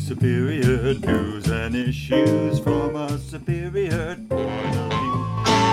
Superior news and issues from a superior point of view.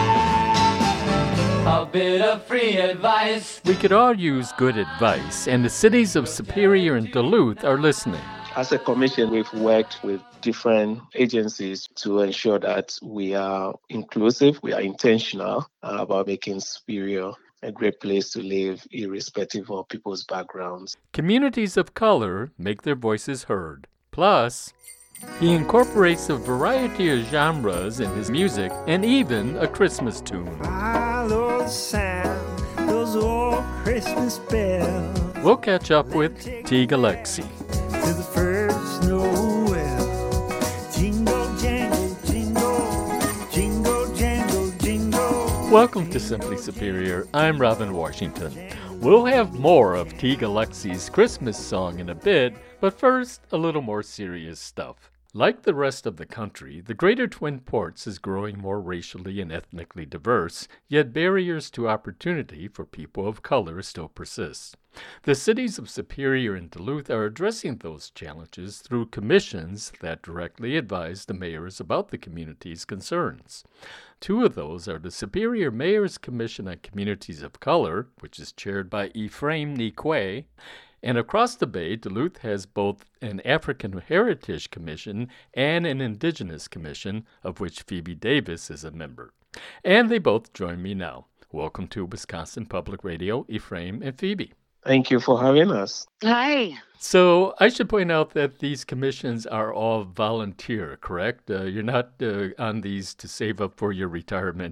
A bit of free advice. We could all use good advice, and the cities of Superior and Duluth are listening. As a commission, we've worked with different agencies to ensure that we are inclusive, we are intentional about making Superior a great place to live, irrespective of people's backgrounds. Communities of color make their voices heard. Plus, he incorporates a variety of genres in his music and even a Christmas tune. Follow the sound, those old Christmas bells. We'll catch up with Teague Alexi. To the first Noel. Jingle, jangle, jingle, jingle, jangle, jingle. Welcome to Simply Superior. I'm Robin Washington. We'll have more of Teague Alexi's Christmas song in a bit, but first, a little more serious stuff. Like the rest of the country, the Greater Twin Ports is growing more racially and ethnically diverse, yet barriers to opportunity for people of color still persist. The cities of Superior and Duluth are addressing those challenges through commissions that directly advise the mayors about the community's concerns. Two of those are the Superior Mayor's Commission on Communities of Color, which is chaired by Ephraim Nikwe, and across the bay, Duluth has both an African Heritage Commission and an Indigenous Commission, of which Phoebe Davis is a member. And they both join me now. Welcome to Wisconsin Public Radio, Ephraim and Phoebe. Thank you for having us. Hi. So I should point out that these commissions are all volunteer, correct? You're not on these to save up for your retirement.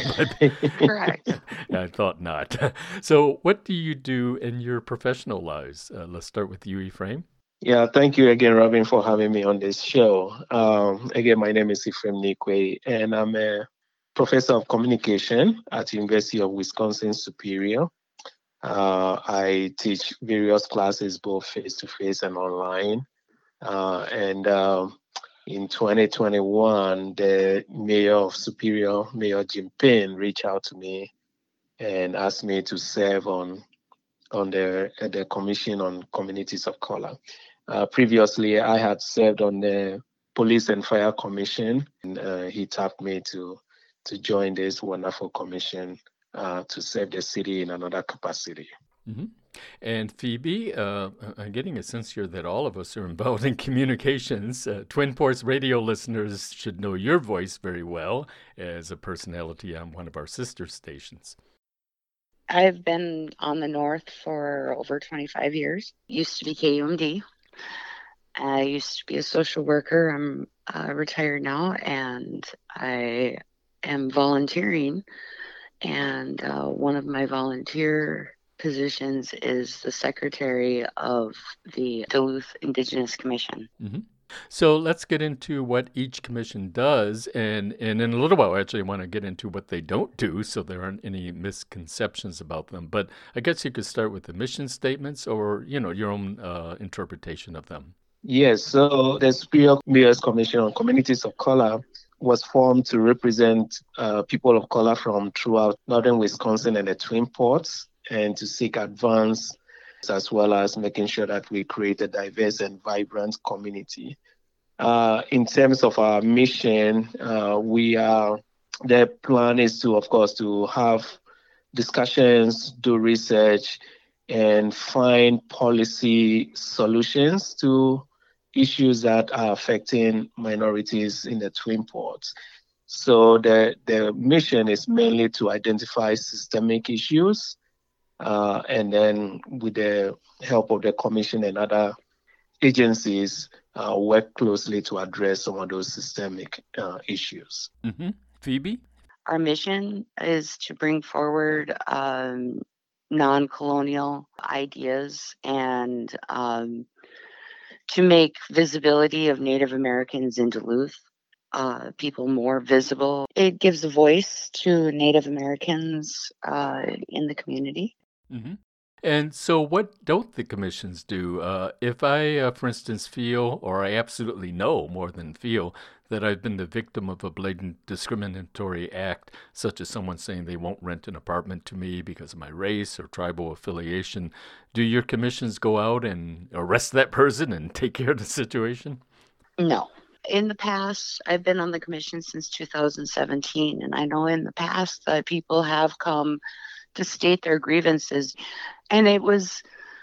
Correct. I thought not. So what do you do in your professional lives? Let's start with you, Ephraim. Yeah, thank you again, Robin, for having me on this show. Again, my name is Ephraim Nikwe, and I'm a professor of communication at the University of Wisconsin Superior. I teach various classes, both face-to-face and online. In 2021, the mayor of Superior, Mayor Jim Payne, reached out to me and asked me to serve on the Commission on Communities of Color. Previously, I had served on the Police and Fire Commission, and he tapped me to join this wonderful commission to serve the city in another capacity. Mm-hmm. And Phoebe, I'm getting a sense here that all of us are involved in communications. Twin Ports radio listeners should know your voice very well as a personality on one of our sister stations. I've been on the North for over 25 years. Used to be KUMD. I used to be a social worker. I'm retired now, and I am volunteering. And one of my volunteer positions is the secretary of the Duluth Indigenous Commission. Mm-hmm. So let's get into what each commission does, and in a little while, actually, I want to get into what they don't do, so there aren't any misconceptions about them. But I guess you could start with the mission statements, or your own interpretation of them. Yes. So the Superior Mayor's Commission on Communities of Color was formed to represent people of color from throughout northern Wisconsin and the Twin Ports, and to seek advance, as well as making sure that we create a diverse and vibrant community. In terms of our mission, the plan is to, of course, to have discussions, do research, and find policy solutions to issues that are affecting minorities in the Twin Ports. So the mission is mainly to identify systemic issues, and then with the help of the Commission and other agencies, work closely to address some of those systemic issues. Mm-hmm. Phoebe? Our mission is to bring forward non-colonial ideas and to make visibility of Native Americans in Duluth, people more visible. It gives a voice to Native Americans in the community. Mm-hmm. And so, what don't the commissions do? If I, for instance, feel, or I absolutely know more than feel, that I've been the victim of a blatant discriminatory act, such as someone saying they won't rent an apartment to me because of my race or tribal affiliation, do your commissions go out and arrest that person and take care of the situation? No. In the past, I've been on the commission since 2017, and I know in the past that people have come to state their grievances, and it was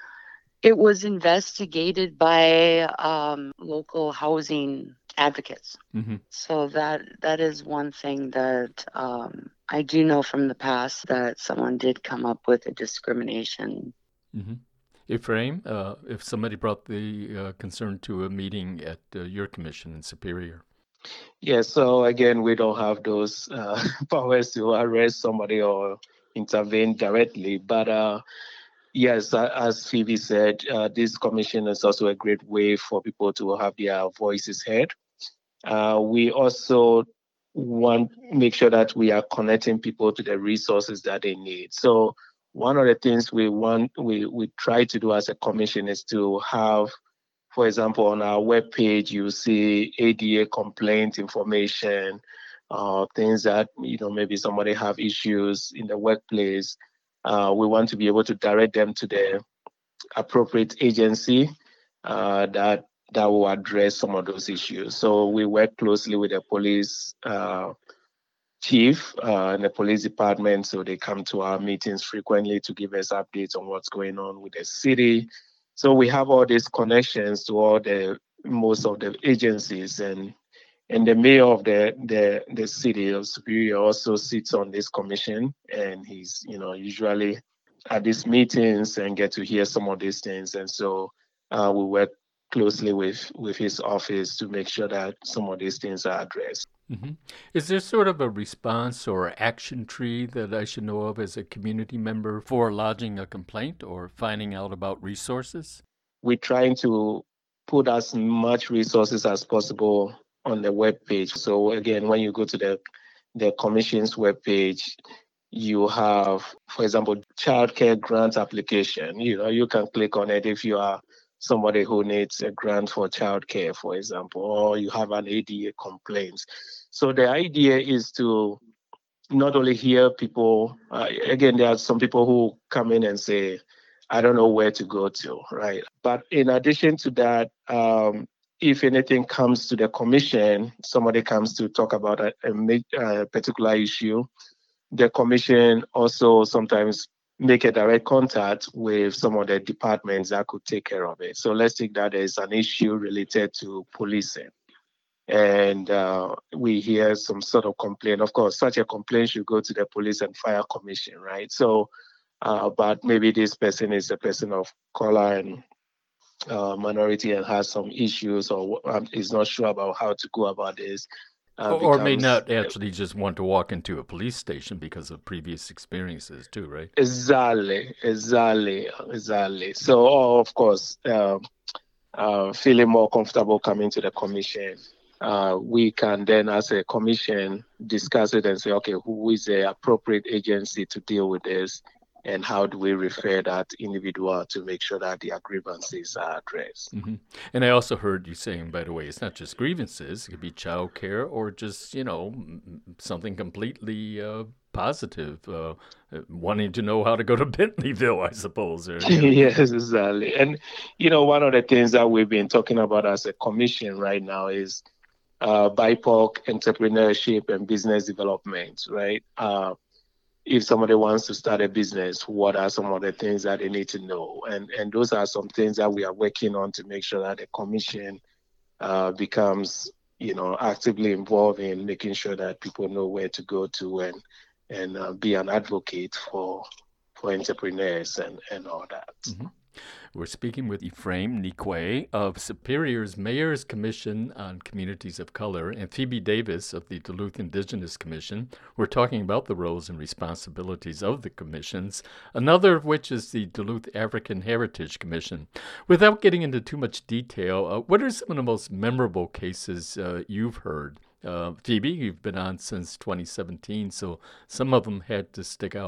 investigated by local housing advocates. Mm-hmm. So that is one thing that I do know from the past, that someone did come up with a discrimination. Mm-hmm. Ephraim, if somebody brought the concern to a meeting at your commission in Superior. Yeah, so again, we don't have those powers to arrest somebody or intervene directly. But yes, as Phoebe said, this commission is also a great way for people to have their voices heard. We also want to make sure that we are connecting people to the resources that they need. So one of the things we try to do as a commission is to have, for example, on our webpage, you see ADA complaint information, things that, maybe somebody have issues in the workplace. We want to be able to direct them to the appropriate agency that will address some of those issues. So we work closely with the police chief and the police department, so they come to our meetings frequently to give us updates on what's going on with the city. So we have all these connections to most of the agencies, and the mayor of the city of Superior also sits on this commission, and he's usually at these meetings and get to hear some of these things. And so we work closely with his office to make sure that some of these things are addressed. Mm-hmm. Is there sort of a response or action tree that I should know of as a community member for lodging a complaint or finding out about resources? We're trying to put as much resources as possible on the webpage. So again, when you go to the commission's webpage, you have, for example, childcare grant application. You can click on it if you are somebody who needs a grant for childcare, for example, or you have an ADA complaint. So the idea is to not only hear people, again, there are some people who come in and say, I don't know where to go to, right? But in addition to that, if anything comes to the commission, somebody comes to talk about a particular issue, the commission also sometimes make a direct contact with some of the departments that could take care of it. So let's take that as an issue related to policing. And we hear some sort of complaint. Of course, such a complaint should go to the Police and Fire Commission, right? So, but maybe this person is a person of color and minority and has some issues, or is not sure about how to go about this. Or may not actually just want to walk into a police station because of previous experiences too, right? Exactly. So, of course, feeling more comfortable coming to the commission, we can then, as a commission, discuss it and say, okay, who is the appropriate agency to deal with this, and how do we refer that individual to make sure that the grievances are addressed. Mm-hmm. And I also heard you saying, by the way, it's not just grievances. It could be child care or just, something completely positive, wanting to know how to go to Bentleyville, I suppose. Or, Yes, exactly. And, one of the things that we've been talking about as a commission right now is BIPOC entrepreneurship and business development, right? If somebody wants to start a business, what are some of the things that they need to know? And those are some things that we are working on to make sure that the commission becomes, actively involved in making sure that people know where to go to and be an advocate for entrepreneurs and all that. Mm-hmm. We're speaking with Ephraim Nikwe of Superior's Mayor's Commission on Communities of Color and Phoebe Davis of the Duluth Indigenous Commission. We're talking about the roles and responsibilities of the commissions, another of which is the Duluth African Heritage Commission. Without getting into too much detail, what are some of the most memorable cases you've heard? Phoebe, you've been on since 2017, so some of them had to stick out.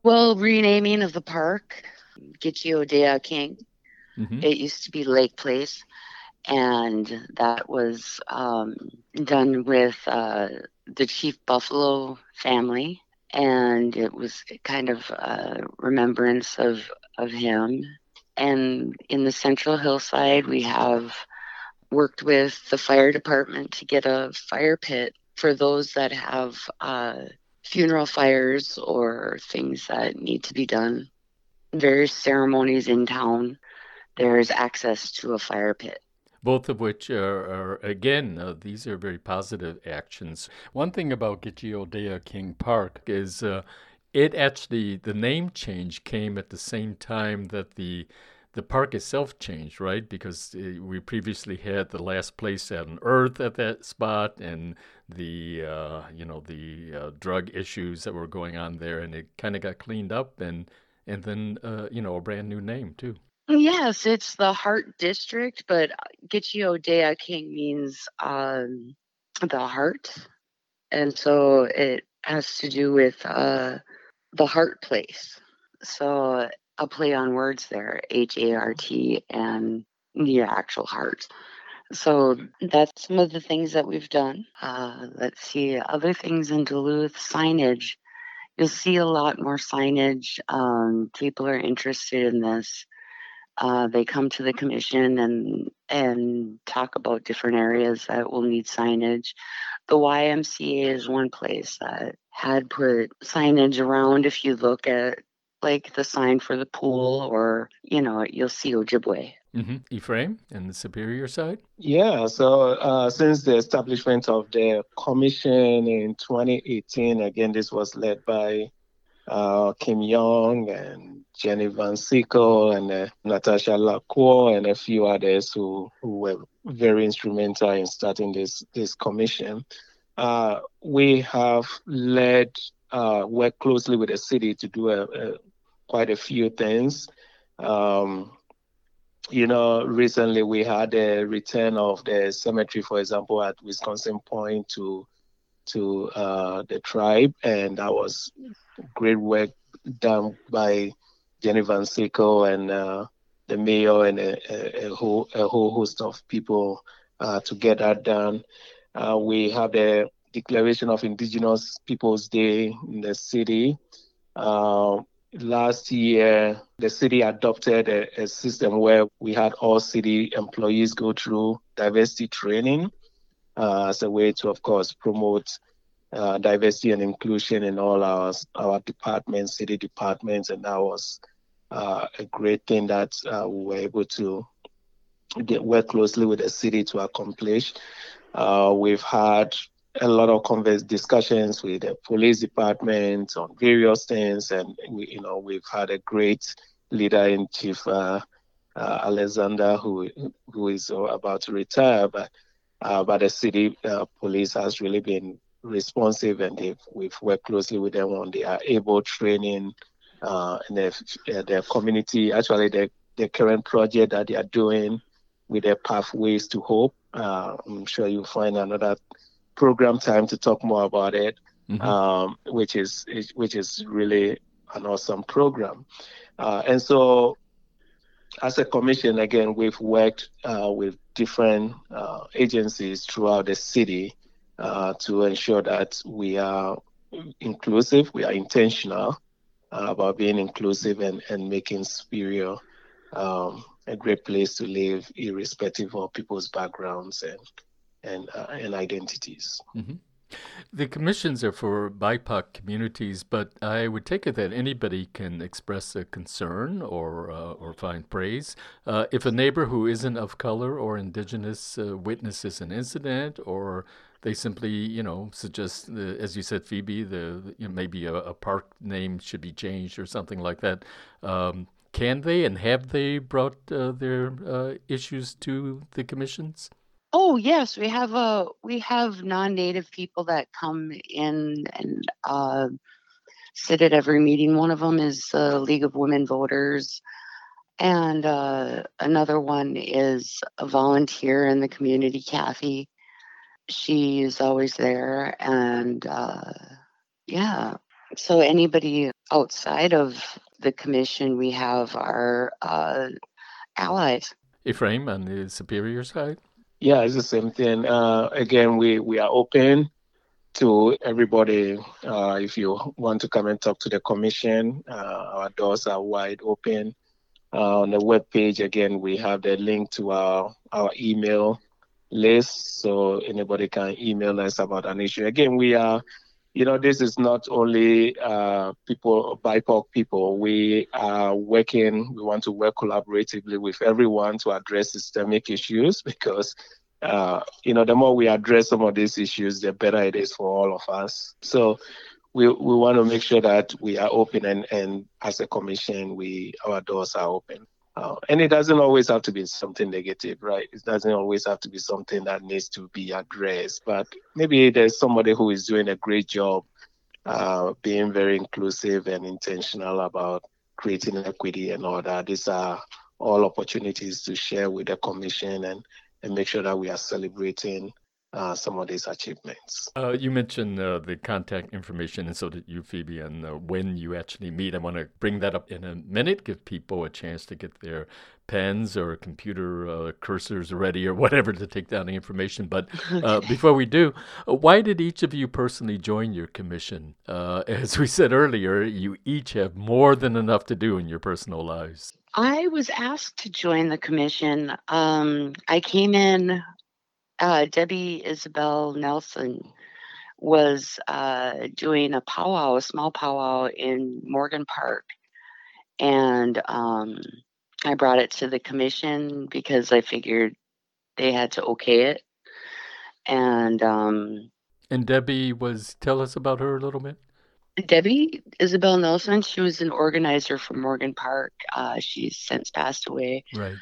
Well, renaming of the park, Gitchiodea King. Hmm. It used to be Lake Place, and that was done with the Chief Buffalo family, and it was kind of a remembrance of him. And in the Central Hillside, we have worked with the fire department to get a fire pit for those that have funeral fires or things that need to be done. Various ceremonies in town, there's access to a fire pit. Both of which are again, these are very positive actions. One thing about Gitchiodea King Park is it actually, the name change came at the same time that the park itself changed, right? Because we previously had the last place on Earth at that spot, and the drug issues that were going on there, and it kind of got cleaned up, and then a brand new name too. Yes, it's the Heart District, but Gitchiodea King means the heart. And so it has to do with the heart place. So a play on words there, HART, and your actual heart. So that's some of the things that we've done. Let's see, other things in Duluth, signage. You'll see a lot more signage. People are interested in this. They come to the commission and talk about different areas that will need signage. The YMCA is one place that had put signage around. If you look at like the sign for the pool, or you'll see Ojibwe. Ephraim and the Superior side? Yeah, so since the establishment of the commission in 2018, again, this was led by Kim Young and Jenny Van Sickle and Natasha Lacour and a few others who were very instrumental in starting this commission. We have worked closely with the city to do quite a few things. Recently we had a return of the cemetery, for example, at Wisconsin Point to the tribe, and that was great work done by Jenny Van Sickle and the mayor and a whole host of people to get that done. We have the declaration of Indigenous Peoples Day in the city. Last year, the city adopted a system where we had all city employees go through diversity training as a way to, of course, promote diversity and inclusion in all our departments, city departments, and that was a great thing that we were able to work closely with the city to accomplish. We've had a lot of discussions with the police department on various things, and we've had a great leader in Chief Alexander, who is about to retire, but the city police has really been responsive, and we've worked closely with them on their able training and their community. Actually, the current project that they are doing with their Pathways to Hope. I'm sure you'll find another program time to talk more about it, which is really an awesome program. And so, as a commission, again, we've worked with different agencies throughout the city to ensure that we are inclusive, we are intentional about being inclusive and making Superior a great place to live, irrespective of people's backgrounds and identities. Mm-hmm. The commissions are for BIPOC communities, but I would take it that anybody can express a concern or find praise. If a neighbor who isn't of color or indigenous witnesses an incident, or they simply, suggest, as you said, Phoebe, maybe a park name should be changed or something like that. Can they and have they brought their issues to the commissions? Oh yes, we have non-native people that come in and sit at every meeting. One of them is the League of Women Voters, and another one is a volunteer in the community, Kathy. She is always there, and yeah. So anybody outside of the commission, we have our allies. Ephraim, on the Superior side? Yeah, it's the same thing. Again, we are open to everybody. If you want to come and talk to the commission, our doors are wide open. On the webpage, again, we have the link to our email list, so anybody can email us about an issue. Again, we are, this is not only people, BIPOC people. We are working, we want to work collaboratively with everyone to address systemic issues because, the more we address some of these issues, the better it is for all of us. So we want to make sure that we are open and as a commission, our doors are open. And it doesn't always have to be something negative, right? It doesn't always have to be something that needs to be addressed. But maybe there's somebody who is doing a great job being very inclusive and intentional about creating equity and all that. These are all opportunities to share with the commission and make sure that we are celebrating some of these achievements. You mentioned the contact information, and so did you, Phoebe, and when you actually meet. I want to bring that up in a minute, give people a chance to get their pens or computer cursors ready or whatever to take down the information. But before we do, why did each of you personally join your commission? As we said earlier, you each have more than enough to do in your personal lives. I was asked to join the commission. I came in. Debbie Isabel Nelson was doing a powwow, a small powwow in Morgan Park. And I brought it to the commission because I figured they had to okay it. And Debbie tell us about her a little bit. Debbie Isabel Nelson, she was an organizer for Morgan Park. She's since passed away. Right.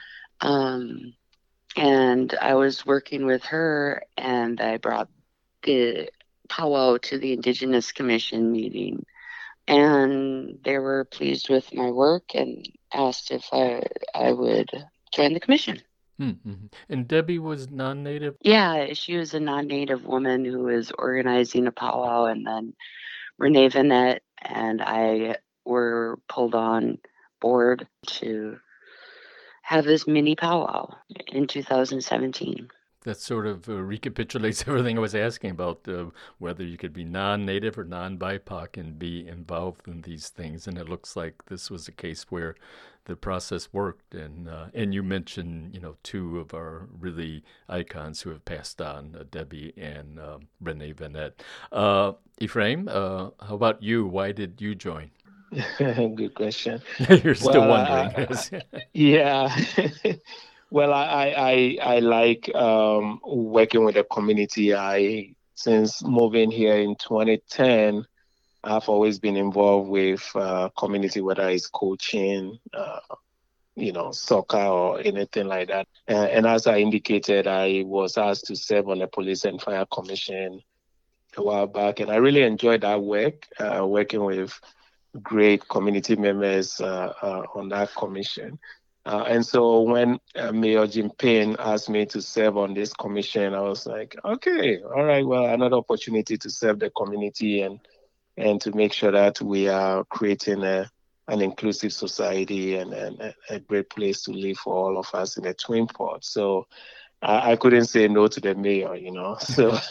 And I was working with her, and I brought the powwow to the Indigenous Commission meeting. And they were pleased with my work and asked if I would join the commission. Mm-hmm. And Debbie was non-native? Yeah, she was a non-native woman who was organizing a powwow, and then Renee Vanette and I were pulled on board to have this mini powwow in 2017. That sort of recapitulates everything I was asking about, whether you could be non-native or non-BIPOC and be involved in these things. And it looks like this was a case where the process worked. And you mentioned, two of our really icons who have passed on, Debbie and Renee Vanette. Ephraim, how about you? Why did you join? Good question. You're still wondering. Yeah. Well, I like working with the community. Since moving here in 2010, I've always been involved with community, whether it's coaching, soccer or anything like that. And as I indicated, I was asked to serve on the Police and Fire Commission a while back, and I really enjoyed that work, working with great community members on that commission. And so when Mayor Jim Payne asked me to serve on this commission, I was like, okay, all right, well, another opportunity to serve the community and to make sure that we are creating an inclusive society and a great place to live for all of us in the Twin Ports. So I couldn't say no to the mayor, So,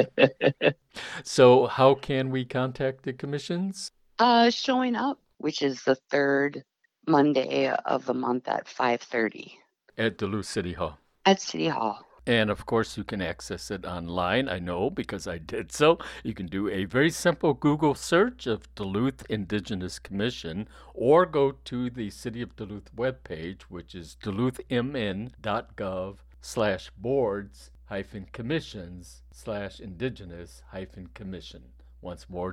So how can we contact the commissions? Showing up, which is the third Monday of the month at 5:30. At Duluth City Hall. At City Hall. And of course, you can access it online. I know because I did so. You can do a very simple Google search of Duluth Indigenous Commission or go to the City of Duluth webpage, which is duluthmn.gov/boards-commissions/indigenous-commission. Once more,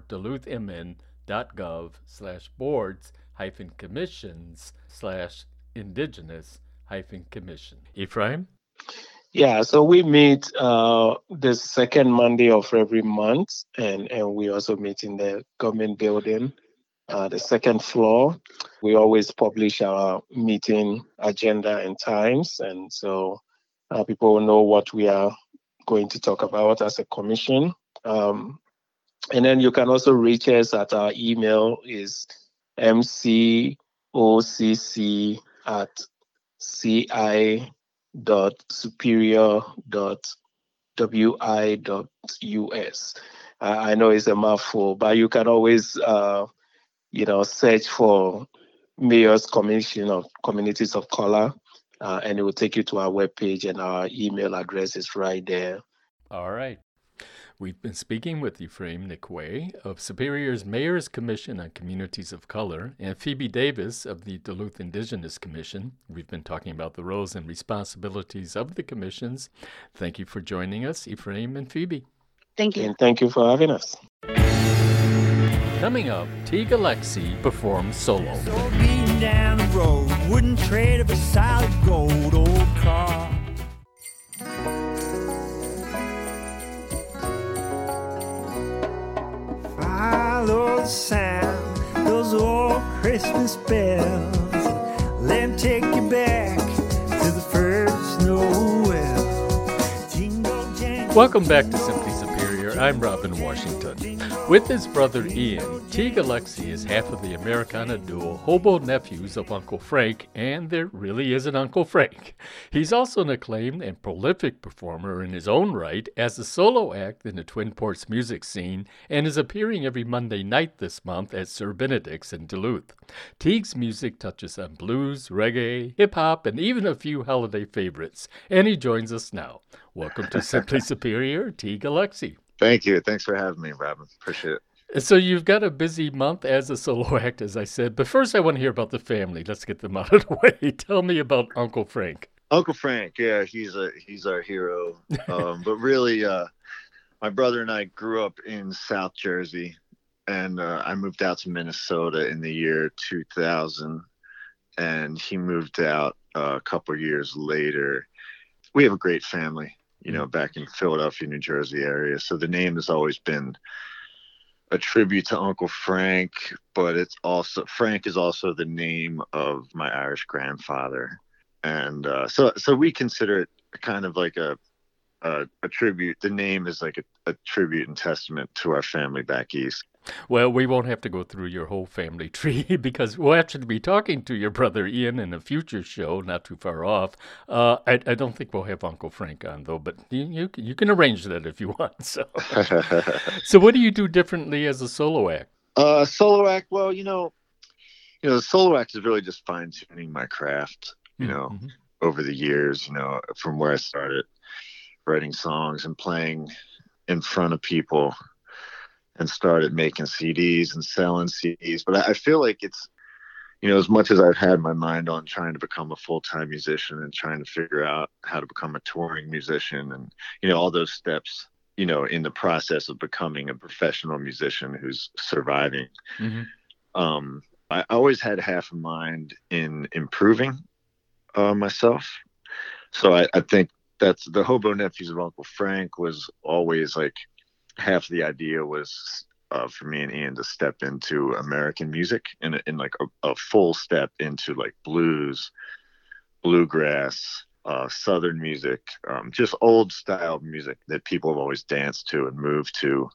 duluthmn.gov/boards-commissions/indigenous-commission. Ephraim? Yeah, so we meet the second Monday of every month, and we also meet in the government building, the second floor. We always publish our meeting agenda and times, and so people will know what we are going to talk about as a commission. And then you can also reach us at our email is mcoc@ci.superior.wi.us. I know it's a mouthful, but you can always, search for Mayor's Commission of Communities of Color, and it will take you to our webpage, and our email address is right there. All right. We've been speaking with Ephraim Nikwe of Superior's Mayor's Commission on Communities of Color and Phoebe Davis of the Duluth Indigenous Commission. We've been talking about the roles and responsibilities of the commissions. Thank you for joining us, Ephraim and Phoebe. Thank you. And thank you for having us. Coming up, Teague Alexi performs solo. So beating down the road, wouldn't trade of a solid gold old car. Follow the sound, those old Christmas bells. Let 'em take you back to the first Noel. Jingle jangle. Welcome back to Simply Superior. I'm Robin Washington. With his brother Ian, Teague Alexi is half of the Americana duo Hobo Nephews of Uncle Frank, and there really is an Uncle Frank. He's also an acclaimed and prolific performer in his own right as a solo act in the Twin Ports music scene and is appearing every Monday night this month at Sir Benedict's in Duluth. Teague's music touches on blues, reggae, hip-hop, and even a few holiday favorites, and he joins us now. Welcome to Simply Superior, Teague Alexi. Thank you. Thanks for having me, Robin. Appreciate it. So you've got a busy month as a solo act, as I said. But first I want to hear about the family. Let's get them out of the way. Tell me about Uncle Frank. Uncle Frank, yeah, he's our hero. But really, my brother and I grew up in South Jersey, and I moved out to Minnesota in the year 2000, and he moved out a couple of years later. We have a great family, back in Philadelphia, New Jersey area. So the name has always been a tribute to Uncle Frank, but Frank is also the name of my Irish grandfather. And so we consider it kind of like a tribute. The name is like a tribute and testament to our family back east. Well, we won't have to go through your whole family tree because we'll actually be talking to your brother Ian in a future show, not too far off. I don't think we'll have Uncle Frank on, though, but you can arrange that if you want. So what do you do differently as a solo act? Solo act, well, the solo act is really just fine-tuning my craft, over the years, from where I started writing songs and playing in front of people, and started making CDs and selling CDs. But I feel like it's, as much as I've had my mind on trying to become a full-time musician and trying to figure out how to become a touring musician and, all those steps, in the process of becoming a professional musician who's surviving. Mm-hmm. I always had half a mind in improving myself. So I think that's the Hobo Nephews of Uncle Frank was always like, half the idea was for me and Ian to step into American music in like a full step into like blues, bluegrass, Southern music, just old style music that people have always danced to and moved to,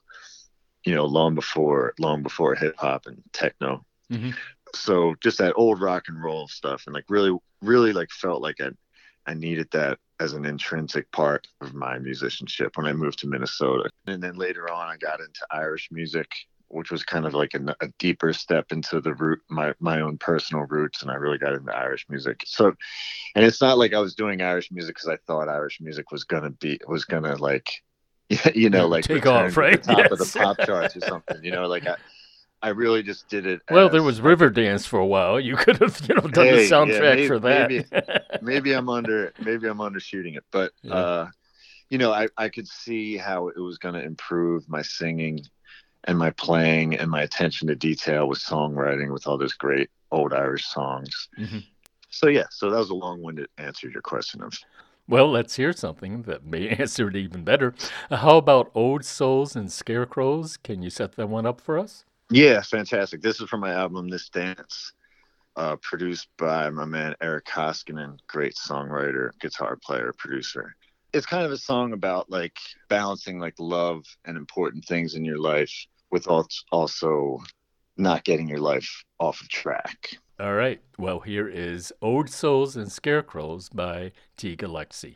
long before hip hop and techno. Mm-hmm. So just that old rock and roll stuff, and like really, really like felt like I needed that as an intrinsic part of my musicianship when I moved to Minnesota. And then later on, I got into Irish music, which was kind of like a deeper step into the root, my own personal roots. And I really got into Irish music. So, and it's not like I was doing Irish music because I thought Irish music was going to like, like take off, right? To the top of the pop charts or something, like I really just did it. Well, there was Riverdance for a while. You could have, done the soundtrack for that. Maybe I'm undershooting it, but I could see how it was going to improve my singing and my playing and my attention to detail with songwriting with all those great old Irish songs. Mm-hmm. So that was a long-winded answer to your question of. Well, let's hear something that may answer it even better. How about Old Souls and Scarecrows? Can you set that one up for us? Yeah, fantastic. This is from my album, This Dance, produced by my man Eric Koskinen, great songwriter, guitar player, producer. It's kind of a song about like balancing like love and important things in your life with also not getting your life off of track. All right. Well, here is Old Souls and Scarecrows by Teague Alexi.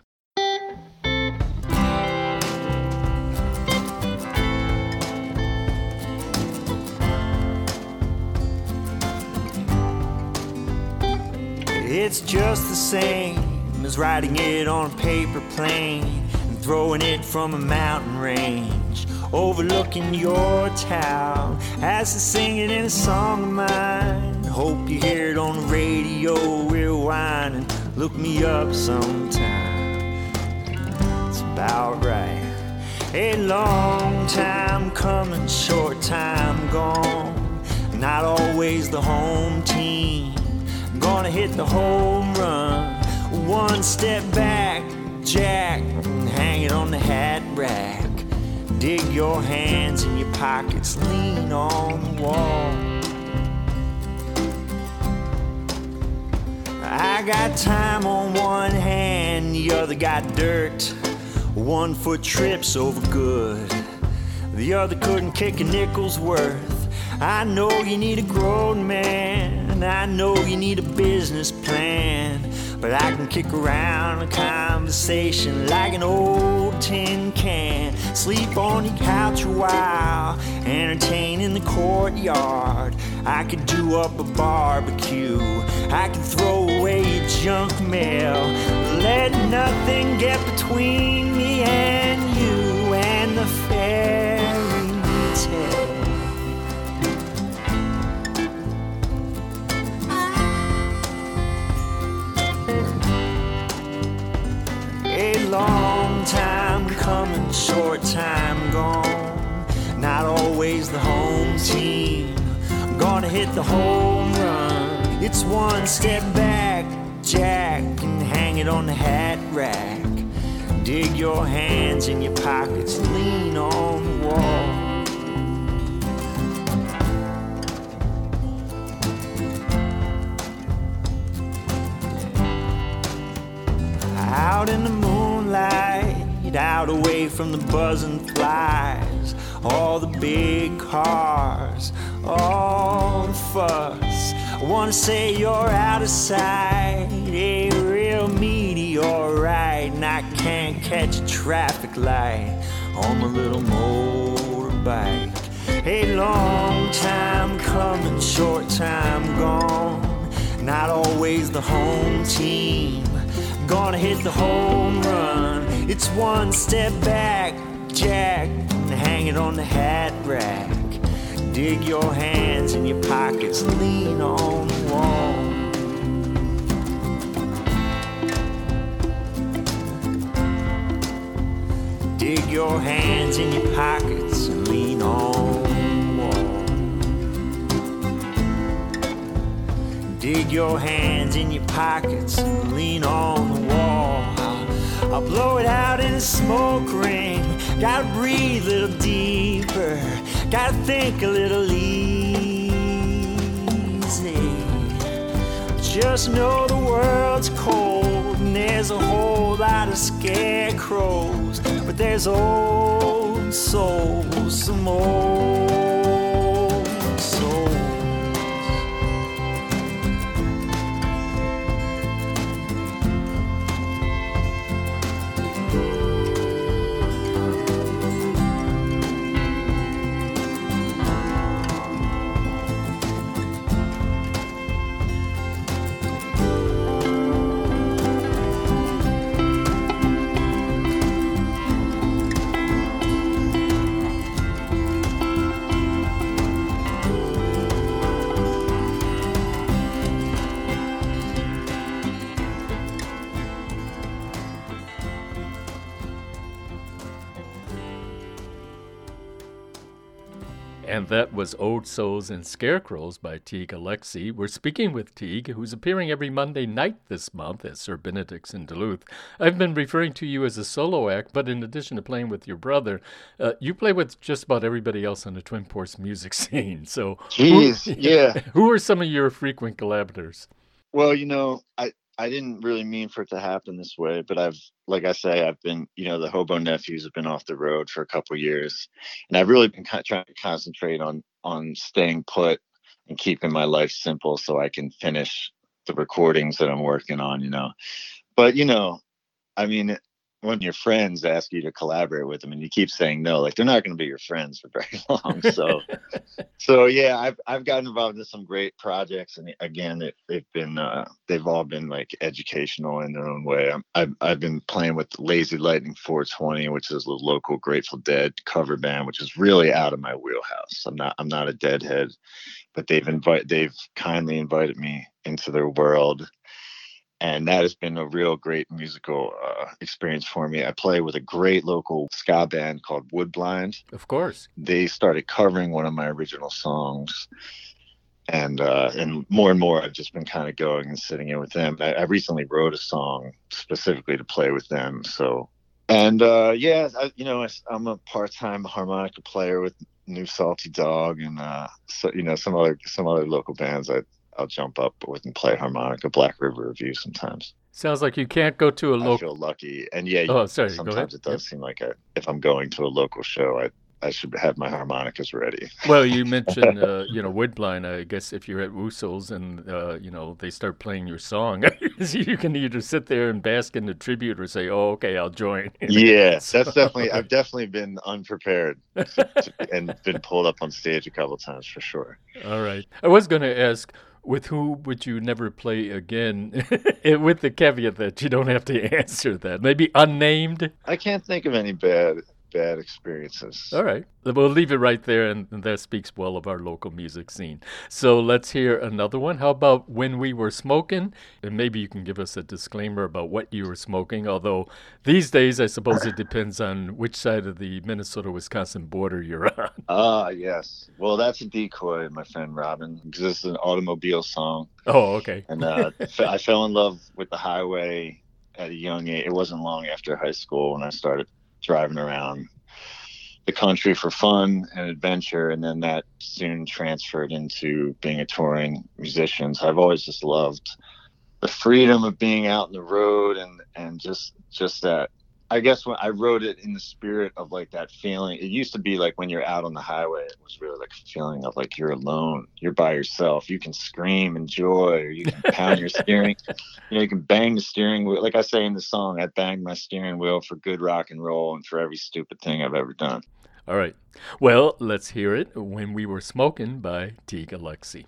It's just the same as writing it on a paper plane and throwing it from a mountain range overlooking your town as I sing it in a song of mine. Hope you hear it on the radio, rewind and look me up sometime. It's about right. A long time coming, short time gone. Not always the home team gonna hit the home run. One step back, Jack, and hang it on the hat rack. Dig your hands in your pockets, lean on the wall. I got time on one hand, the other got dirt. 1 foot trips over good, the other couldn't kick a nickel's worth. I know you need a grown man, I know you need a business plan, but I can kick around a conversation like an old tin can. Sleep on your couch a while, entertain in the courtyard. I could do up a barbecue, I could throw away your junk mail. Let nothing get between me and you and the fairy tale. A long time coming, short time gone. Not always the home team gonna hit the home run. It's one step back, Jack, and hang it on the hat rack. Dig your hands in your pockets, lean on the wall. Out in the moonlight, out away from the buzzing flies, all the big cars, all the fuss. I wanna say you're out of sight, a real meteorite, and I can't catch a traffic light on my little motorbike. A long time coming, short time gone. Not always the home team gonna hit the home run. It's one step back, Jack, and hang it on the hat rack. Dig your hands in your pockets, lean on the wall. Dig your hands in your pockets and lean on the wall. Dig your hands in your pockets and lean on the wall. I'll blow it out in a smoke ring. Gotta breathe a little deeper. Gotta think a little easy. Just know the world's cold and there's a whole lot of scarecrows, but there's old souls, some old souls. And that was Old Souls and Scarecrows by Teague Alexi. We're speaking with Teague, who's appearing every Monday night this month at Sir Benedict's in Duluth. I've been referring to you as a solo act, but in addition to playing with your brother, you play with just about everybody else on the Twin Ports music scene. So, Jeez, yeah. Who are some of your frequent collaborators? Well, you know, I didn't really mean for it to happen this way, but like I say, I've been, the Hobo Nephews have been off the road for a couple of years, and I've really been trying to concentrate on staying put and keeping my life simple so I can finish the recordings that I'm working on, But, I mean, when your friends ask you to collaborate with them and you keep saying no, like they're not going to be your friends for very long. So yeah, I've gotten involved in some great projects, and again, they've all been like educational in their own way. I've been playing with Lazy Lightning 420, which is a local Grateful Dead cover band, which is really out of my wheelhouse. I'm not a Deadhead, but they've kindly invited me into their world. And that has been a real great musical experience for me. I play with a great local ska band called Woodblind. Of course. They started covering one of my original songs. And more and more, I've just been kind of going and sitting in with them. I recently wrote a song specifically to play with them. So, and I'm a part-time harmonica player with New Salty Dog, and some other local bands I'll jump up with and play harmonica. Black River Review sometimes. Sounds like you can't go to a local. I feel lucky, and yeah. Sorry. Sometimes it does seem like if I'm going to a local show, I should have my harmonicas ready. Well, you mentioned Woodblind. I guess if you're at Wussel's and they start playing your song, you can either sit there and bask in the tribute or say, "Oh, okay, I'll join." Yeah, that's definitely. I've definitely been unprepared and been pulled up on stage a couple of times for sure. All right. I was going to ask, with who would you never play again? With the caveat that you don't have to answer that. Maybe unnamed? I can't think of any bad experiences. All right. We'll leave it right there, and that speaks well of our local music scene. So let's hear another one. How about When We Were Smoking? And maybe you can give us a disclaimer about what you were smoking, although these days I suppose it depends on which side of the Minnesota-Wisconsin border you're on. Yes. Well, that's a decoy, my friend Robin, because this is an automobile song. Oh, okay. And I fell in love with the highway at a young age. It wasn't long after high school when I started driving around the country for fun and adventure, and then that soon transferred into being a touring musician. So I've always just loved the freedom of being out on the road and just that. I guess when I wrote it in the spirit of like that feeling, it used to be like when you're out on the highway, it was really like a feeling of like you're alone, you're by yourself. You can scream in joy, or you can pound your steering, you can bang the steering wheel. Like I say in the song, I banged my steering wheel for good rock and roll and for every stupid thing I've ever done. All right. Well, let's hear it. When We Were Smoking by Teague Alexi.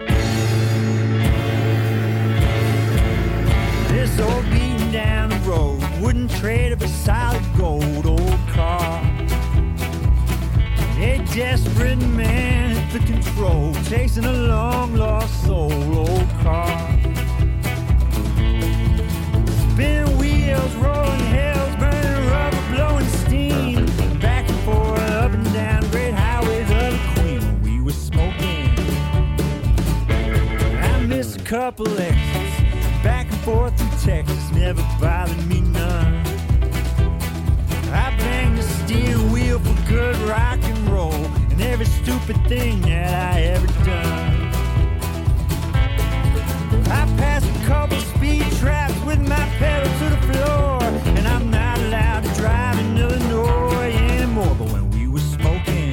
This old beaten down the road wouldn't trade of a solid gold old car. A desperate man at the control, chasing a long lost soul old car. Spinning wheels, rolling hills, burning rubber, blowing steam, back and forth, up and down great highways of the Queen. When we were smoking, I missed a couple exits, back and forth through Texas, never bothered me none. I banged the steering wheel for good rock and roll, and every stupid thing that I ever done. I passed a couple speed traps with my pedal to the floor, and I'm not allowed to drive in Illinois anymore. But when we were smoking,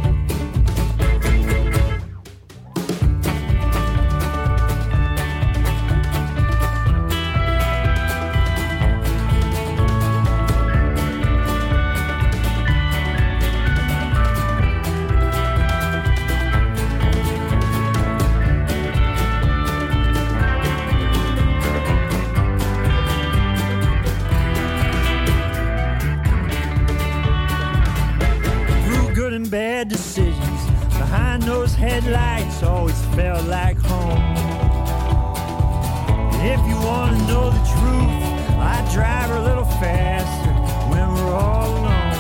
bad decisions behind those headlights always felt like home. If you want to know the truth, I drive a little faster when we're all alone.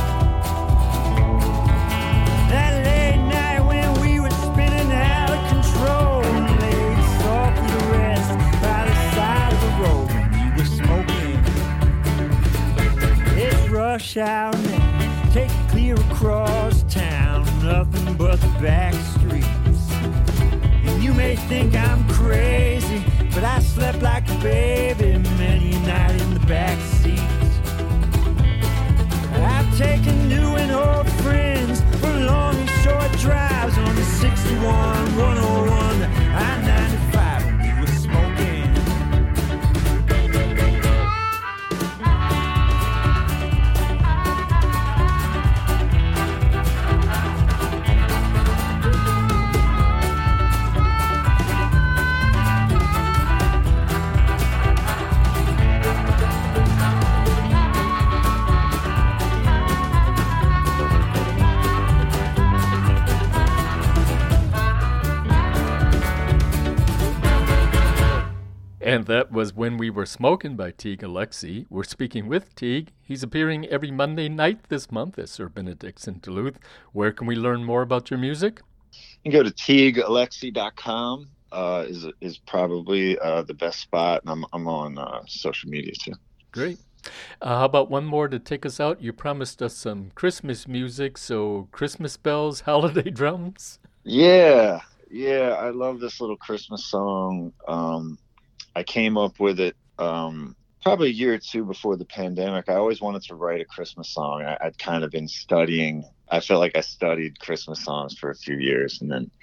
That late night when we were spinning out of control, and laid softly to rest by the side of the road when we were smoking. It's rush hour now. Take it clear across town, nothing but the back streets. And you may think I'm crazy, but I slept like a baby many a night in the back seat. I've taken new and old friends for long and short drives on the 61, 101, the I-95 when we were smoking. And that was When We Were Smoking by Teague Alexi. We're speaking with Teague. He's appearing every Monday night this month at Sir Benedict's in Duluth. Where can we learn more about your music? You can go to TeagueAlexi.com. Is probably the best spot, and I'm on social media too. Great. How about one more to take us out? You promised us some Christmas music, so Christmas bells, holiday drums. Yeah, I love this little Christmas song. I came up with it probably a year or two before the pandemic. I always wanted to write a Christmas song. I'd kind of been studying. I felt like I studied Christmas songs for a few years,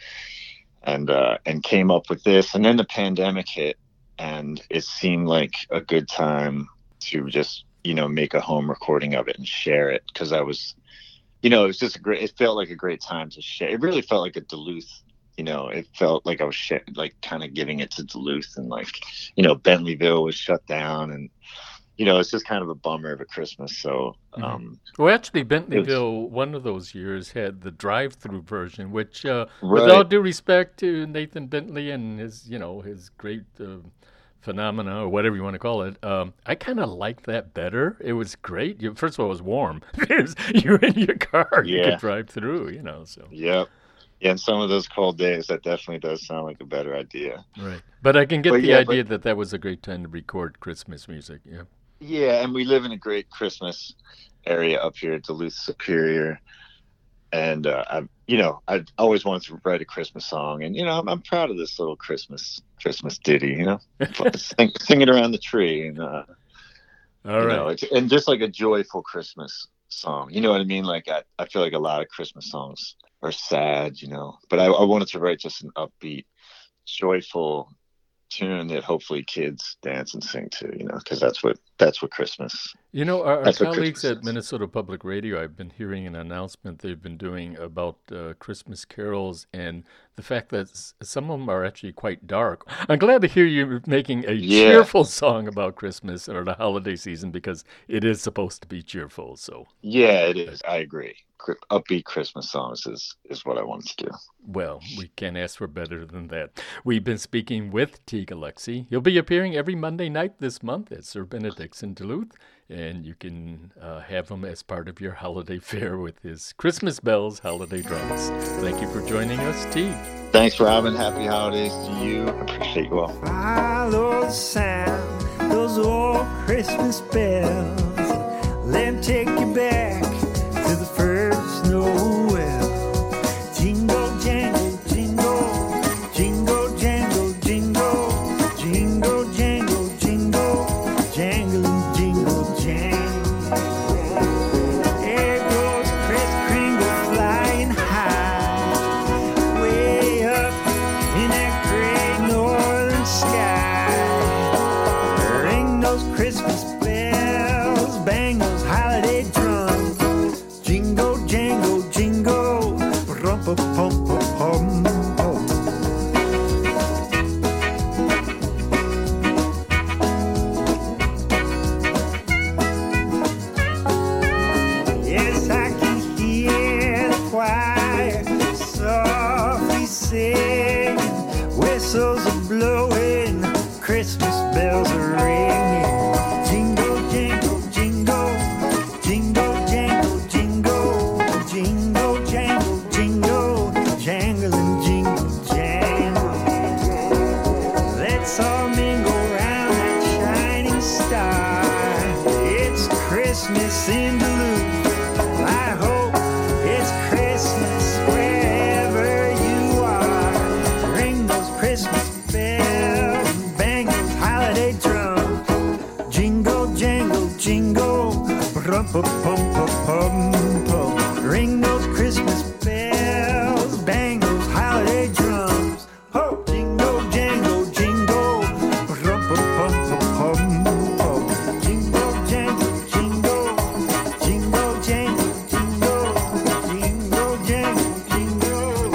and came up with this. And then the pandemic hit, and it seemed like a good time to just, make a home recording of it and share it, because I was, it was just it felt like a great time to share. It really felt like a Duluth. It felt like I was kind of giving it to Duluth, and Bentleyville was shut down, and it's just kind of a bummer of a Christmas. So, well, actually, Bentleyville, one of those years, had the drive-through version, which, with all due respect to Nathan Bentley and his, his great phenomena, or whatever you want to call it, I kind of liked that better. It was great. First of all, it was warm because you're in your car, you could drive through, So. Yep. Yeah, and some of those cold days, that definitely does sound like a better idea. Right. But I can get the idea that was a great time to record Christmas music. Yeah. Yeah, and we live in a great Christmas area up here at Duluth Superior. And, I've always wanted to write a Christmas song. And, I'm proud of this little Christmas ditty, sing it around the tree. And, all right. And just like a joyful Christmas song. You know what I mean? Like, I feel like a lot of Christmas songs are sad, but I wanted to write just an upbeat, joyful tune that hopefully kids dance and sing to, because that's what Christmas. Our colleagues at Minnesota Public Radio, I've been hearing an announcement they've been doing about Christmas carols, and the fact that some of them are actually quite dark. I'm glad to hear you making a cheerful song about Christmas or the holiday season, because it is supposed to be cheerful. So yeah, it is. I agree. Upbeat Christmas songs is what I wanted to do. Well, we can't ask for better than that. We've been speaking with Teague Alexi. He'll be appearing every Monday night this month at Sir Benedict's in Duluth, and you can have him as part of your holiday fare with his Christmas bells, holiday drums. Thank you for joining us, Teague. Thanks, Robin. Happy holidays to you. I appreciate you all. Follow the sound, those old Christmas bells. Let them take you back to the first Noel. Jingle, jangle, jingle, jingle, jangle, jingle, jingle, jangle, jingle, jangle, jingle, jangle. There goes Kris Kringle flying high, way up in that great northern sky. Ring those Christmas bells, bang those holiday drums. Jingle, jangle, jingle, rum-pa-pum-pa-pum. Yes, I can hear the choir softly singing, whistles are blowing, Christmas bells are ringing. Jingle, jangle, jingle, jingle, jangle, jingle, jingle, jangle, jingle, jangling, jingle, jangle. Let's all mingle round that shining star. It's Christmas in Duluth. I hope it's Christmas wherever you are. Ring those Christmas bells, bang Rum-pa-pum-pa-pum-pum. Ring those Christmas bells, bang those holiday drums. Ho, jingle, jangle, jingle. Rum-pa-pum-pa-pum-pum. Jingle, jangle, jingle. Jingle, jangle, jingle. Jingle, jangle, jingle.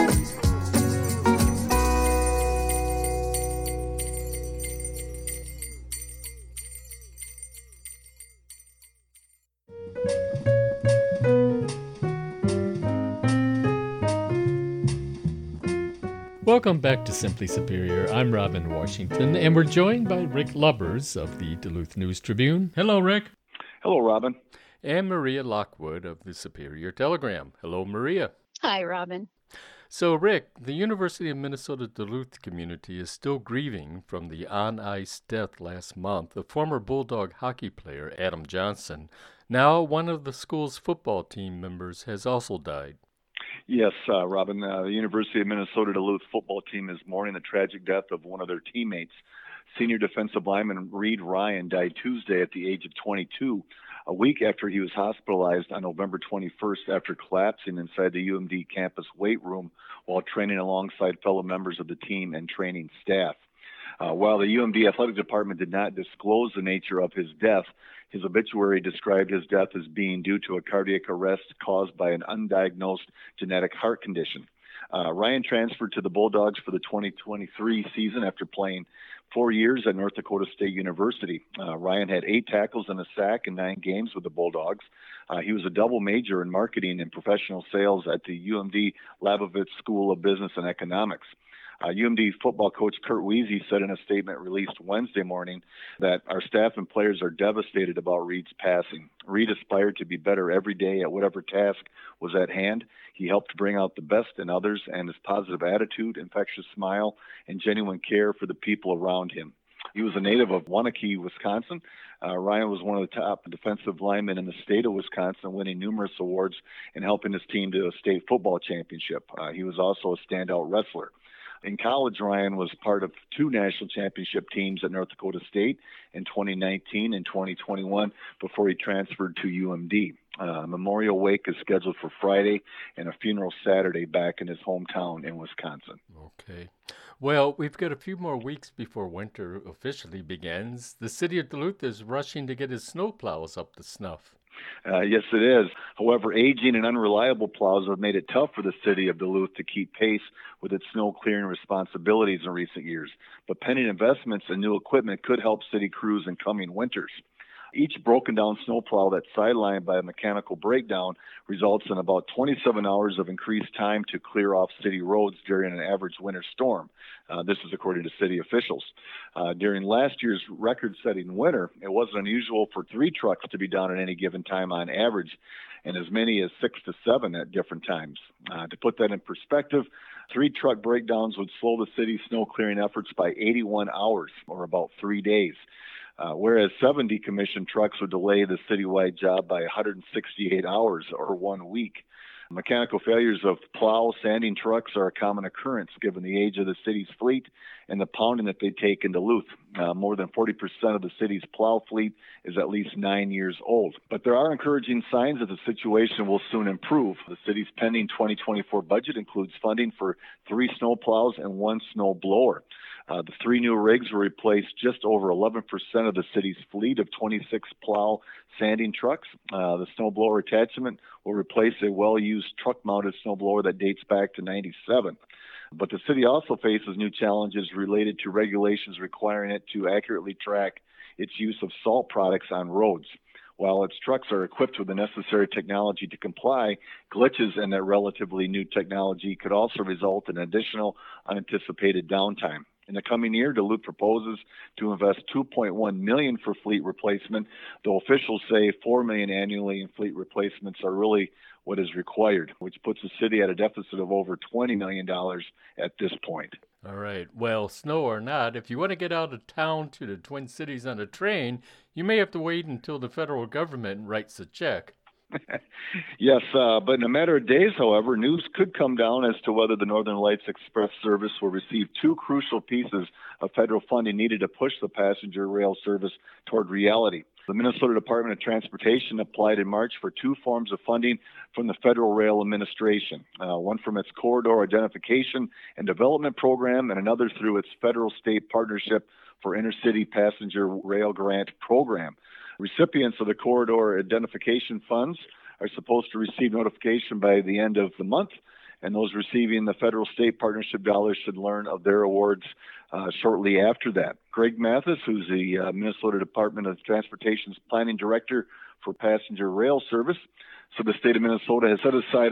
Welcome back to Simply Superior. I'm Robin Washington, and we're joined by Rick Lubbers of the Duluth News-Tribune. Hello, Rick. Hello, Robin. And Maria Lockwood of the Superior Telegram. Hello, Maria. Hi, Robin. So, Rick, the University of Minnesota Duluth community is still grieving from the on-ice death last month of former Bulldog hockey player Adam Johnson. Now, one of the school's football team members has also died. Yes, Robin, the University of Minnesota Duluth football team is mourning the tragic death of one of their teammates. Senior defensive lineman Reed Ryan died Tuesday at the age of 22, a week after he was hospitalized on November 21st after collapsing inside the UMD campus weight room while training alongside fellow members of the team and training staff. While the UMD athletic department did not disclose the nature of his death, his obituary described his death as being due to a cardiac arrest caused by an undiagnosed genetic heart condition. Ryan transferred to the Bulldogs for the 2023 season after playing 4 years at North Dakota State University. Ryan had 8 tackles and a sack in 9 games with the Bulldogs. He was a double major in marketing and professional sales at the UMD Labovitz School of Business and Economics. UMD football coach Kurt Weezy said in a statement released Wednesday morning that our staff and players are devastated about Reed's passing. Reed aspired to be better every day at whatever task was at hand. He helped bring out the best in others, and his positive attitude, infectious smile, and genuine care for the people around him. He was a native of Waunakee, Wisconsin. Ryan was one of the top defensive linemen in the state of Wisconsin, winning numerous awards and helping his team to a state football championship. He was also a standout wrestler. In college, Ryan was part of 2 national championship teams at North Dakota State in 2019 and 2021 before he transferred to UMD. Memorial wake is scheduled for Friday and a funeral Saturday back in his hometown in Wisconsin. Okay. Well, we've got a few more weeks before winter officially begins. The city of Duluth is rushing to get its snowplows up to snuff. Yes, it is. However, aging and unreliable plows have made it tough for the city of Duluth to keep pace with its snow clearing responsibilities in recent years. But pending investments in new equipment could help city crews in coming winters. Each broken down snowplow that's sidelined by a mechanical breakdown results in about 27 hours of increased time to clear off city roads during an average winter storm. This is according to city officials. During last year's record-setting winter, it wasn't unusual for 3 trucks to be down at any given time on average, and as many as 6 to 7 at different times. To put that in perspective, 3 truck breakdowns would slow the city's snow clearing efforts by 81 hours, or about 3 days. Whereas 7 decommissioned trucks would delay the citywide job by 168 hours, or 1 week. Mechanical failures of plow sanding trucks are a common occurrence given the age of the city's fleet and the pounding that they take in Duluth. More than 40% of the city's plow fleet is at least 9 years old. But there are encouraging signs that the situation will soon improve. The city's pending 2024 budget includes funding for 3 snow plows and 1 snow blower. The 3 new rigs will replace just over 11% of the city's fleet of 26 plow sanding trucks. The snowblower attachment will replace a well-used truck-mounted snowblower that dates back to '97. But the city also faces new challenges related to regulations requiring it to accurately track its use of salt products on roads. While its trucks are equipped with the necessary technology to comply, glitches in that relatively new technology could also result in additional unanticipated downtime. In the coming year, Duluth proposes to invest $2.1 million for fleet replacement, though officials say $4 million annually in fleet replacements are really what is required, which puts the city at a deficit of over $20 million at this point. All right. Well, snow or not, if you want to get out of town to the Twin Cities on a train, you may have to wait until the federal government writes a check. Yes, but in a matter of days, however, news could come down as to whether the Northern Lights Express service will receive 2 crucial pieces of federal funding needed to push the passenger rail service toward reality. The Minnesota Department of Transportation applied in March for 2 forms of funding from the Federal Rail Administration, one from its Corridor Identification and Development Program and another through its Federal-State Partnership for Intercity Passenger Rail Grant Program. Recipients of the Corridor Identification Funds are supposed to receive notification by the end of the month, and those receiving the Federal-State Partnership dollars should learn of their awards shortly after that. Greg Mathis, who's the Minnesota Department of Transportation's Planning Director for Passenger Rail Service, so the state of Minnesota has set aside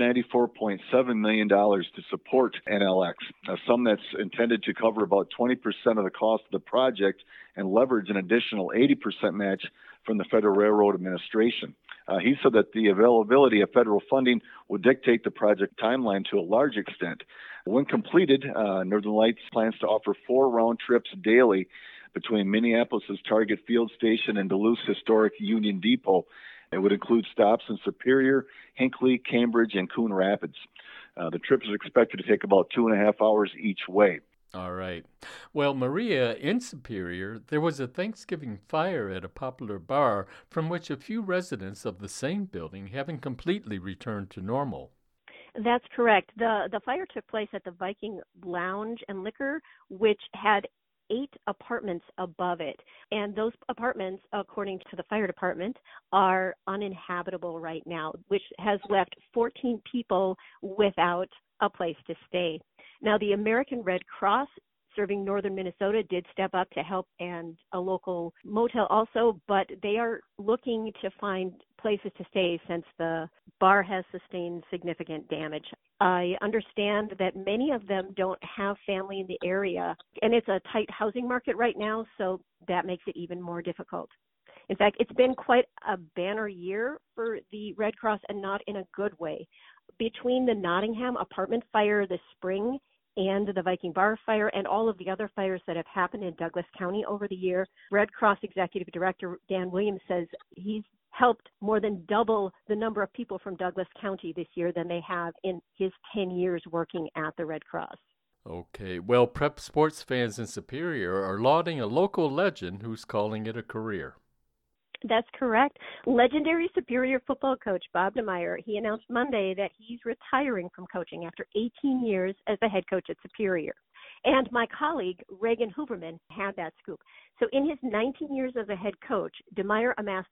$194.7 million to support NLX, a sum that's intended to cover about 20% of the cost of the project and leverage an additional 80% match from the Federal Railroad Administration. He said that the availability of federal funding would dictate the project timeline to a large extent. When completed, Northern Lights plans to offer 4 round trips daily between Minneapolis' Target Field Station and Duluth's historic Union Depot. It would include stops in Superior, Hinckley, Cambridge, and Coon Rapids. The trip is expected to take about 2.5 hours each way. All right. Well, Maria, in Superior, there was a Thanksgiving fire at a popular bar from which a few residents of the same building haven't completely returned to normal. That's correct. The fire took place at the Viking Lounge and Liquor, which had 8 apartments above it. And those apartments, according to the fire department, are uninhabitable right now, which has left 14 people without a place to stay. Now, the American Red Cross, serving northern Minnesota, did step up to help, and a local motel also, but they are looking to find places to stay since the bar has sustained significant damage. I understand that many of them don't have family in the area, and it's a tight housing market right now, so that makes it even more difficult. In fact, it's been quite a banner year for the Red Cross, and not in a good way. Between the Nottingham apartment fire this spring and the Viking Bar fire and all of the other fires that have happened in Douglas County over the year, Red Cross Executive Director Dan Williams says he's helped more than double the number of people from Douglas County this year than they have in his 10 years working at the Red Cross. Okay, well, prep sports fans in Superior are lauding a local legend who's calling it a career. That's correct. Legendary Superior football coach Bob DeMeyer, he announced Monday that he's retiring from coaching after 18 years as the head coach at Superior. And my colleague, Reagan Hooverman, had that scoop. So in his 19 years as a head coach, DeMeyer amassed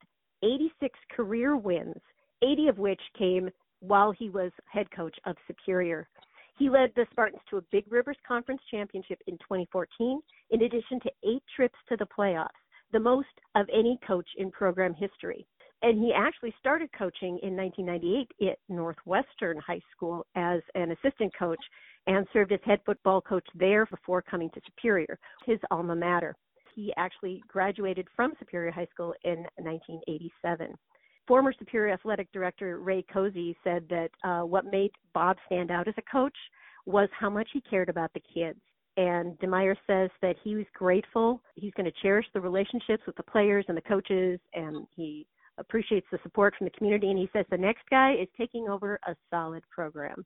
86 career wins, 80 of which came while he was head coach of Superior. He led the Spartans to a Big Rivers Conference championship in 2014, in addition to 8 trips to the playoffs, the most of any coach in program history. And he actually started coaching in 1998 at Northwestern High School as an assistant coach and served as head football coach there before coming to Superior, his alma mater. He actually graduated from Superior High School in 1987. Former Superior Athletic Director Ray Cozy said that what made Bob stand out as a coach was how much he cared about the kids. And DeMeyer says that he was grateful. He's going to cherish the relationships with the players and the coaches, and he appreciates the support from the community. And he says the next guy is taking over a solid program.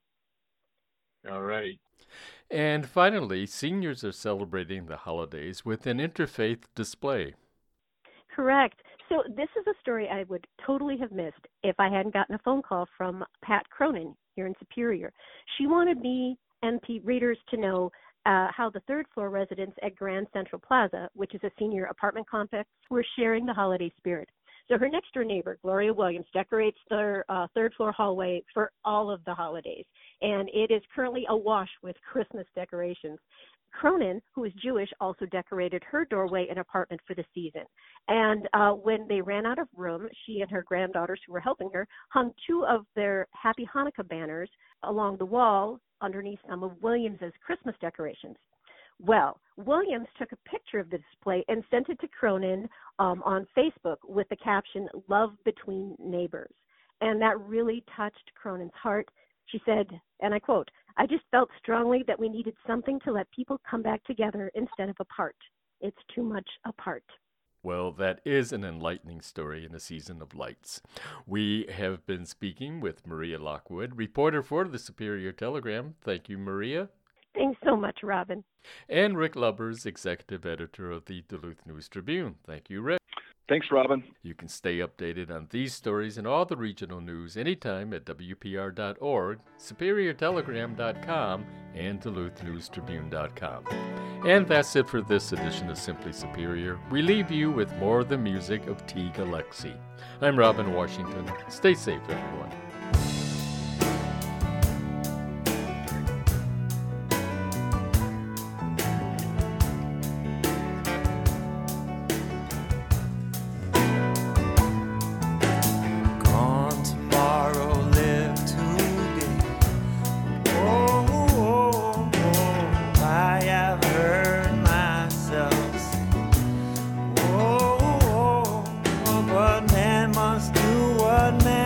All right. And finally, seniors are celebrating the holidays with an interfaith display. Correct. So this is a story I would totally have missed if I hadn't gotten a phone call from Pat Cronin here in Superior. She wanted me and readers to know how the third-floor residents at Grand Central Plaza, which is a senior apartment complex, were sharing the holiday spirit. So her next-door neighbor, Gloria Williams, decorates their third-floor hallway for all of the holidays, and it is currently awash with Christmas decorations. Cronin, who is Jewish, also decorated her doorway and apartment for the season. And when they ran out of room, she and her granddaughters who were helping her hung 2 of their Happy Hanukkah banners along the wall underneath some of Williams's Christmas decorations. Well, Williams took a picture of the display and sent it to Cronin on Facebook with the caption, "Love Between Neighbors." And that really touched Cronin's heart. She said, and I quote, "I just felt strongly that we needed something to let people come back together instead of apart. It's too much apart." Well, that is an enlightening story in a season of lights. We have been speaking with Maria Lockwood, reporter for the Superior Telegram. Thank you, Maria. Thanks so much, Robin. And Rick Lubbers, executive editor of the Duluth News Tribune. Thank you, Rick. Thanks, Robin. You can stay updated on these stories and all the regional news anytime at WPR.org, SuperiorTelegram.com, and DuluthNewsTribune.com. And that's it for this edition of Simply Superior. We leave you with more of the music of Teague Alexi. I'm Robin Washington. Stay safe, everyone. What man